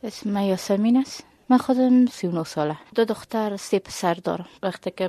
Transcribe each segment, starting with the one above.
اسم من یاسمین است. من خودم 39 ساله، 2 دختر 3 پسر دارم. وقتی که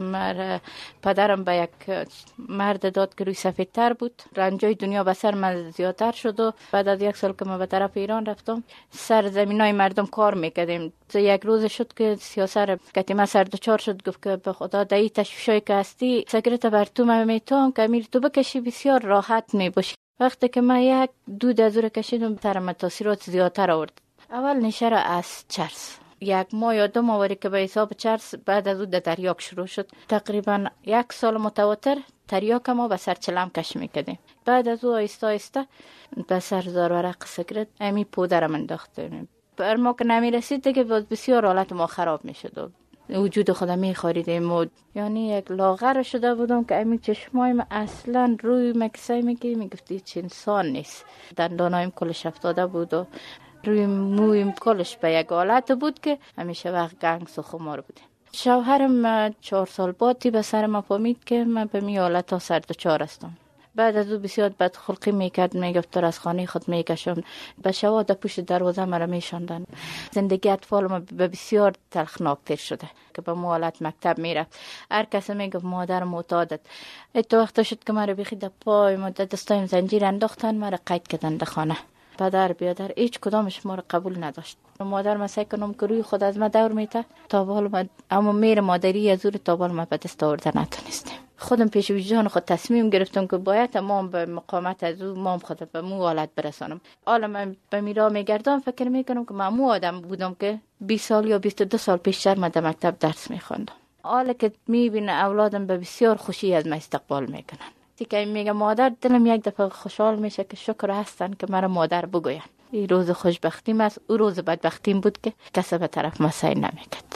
پدرم به یک مرد داد که روی سفیدتر بود، رنجای دنیا به سر من زیادتر شد و بعد از 1 سال که من به طرف ایران رفتم، سر زمینای مردم کار میکردیم. یک روز شد که سیاسر کتی من سر دچار شد، گفت که به خدا دایی تشویشای که هستی سیگارت بر تو من میتونم که امیر تو بکشی، بسیار راحت میباشی. وقتی که من 1-2 دور کشیدم، سرم تاثیرات زیادتر آورد. اول نشه را از چرس 1 ماه یا 2 ماه که به حساب چرس، بعد از اون تریاک شروع شد. تقریبا 1 سال متواتر تریاک ما به سر چلم کش میکردیم. بعد از اون آیسته آیسته به سر زار ورق سیگارت امی پودر من انداختیم. بر ما که نمی رسید دیگه بسیار حالت ما خراب میشد. وجود خودم میخوریدیم، یعنی یک لاغر شده بودم که امی چشمایم اصلا روی مکسای میگفتی چه انسان نیست. دندانایم کلش افتاده بود و روی مویم کلش به یک حالت بود که همیشه وقت گنگ سخمار بوده. شوهرم 4 سال بعدی به سر ما فهمید که من به می حالت ها سر دچار هستم. بعد از او بسیار بدخلقی میکرد، میگفت تو از خانه خود میکشم، به شواده پشت دروازه مرا میشاندن. زندگی اطفال ما به بسیار تلخناک تر شده که به حالت مکتب میرفت. هر کسی میگفت مادر معتادت. تو وقت شد که مرا بخی در پای ما دستایم زنجیر انداختن، مرا قید کردن در خانه. پدر بیادر هیچ کدامش ما رو قبول نداشت. مادر من سعی کنم که روی خود از من دور میته تا حال اما میر مادری از تا حال ما به دست آورده نتونستیم. خودم پیش وجدان خود تصمیم گرفتم که باید تمام به مقامت از او مام خود به مو حالت برسانم. حالا من به میرا میگردم، فکر میکنم که من مو آدم بودم که 20 سال یا 22 سال پیشتر من در مکتب درس میخواندم. حالا که میبینه اولادم به بسیار خوشی از من استقبال میکنن. که میگه مادر، دلم یک دفعه خوشحال میشه که شکر هستن که مرا مادر بگوین. این روز خوشبختیم است. او روز بدبختیم بود که کسی به طرف ما سعی نمیکرد.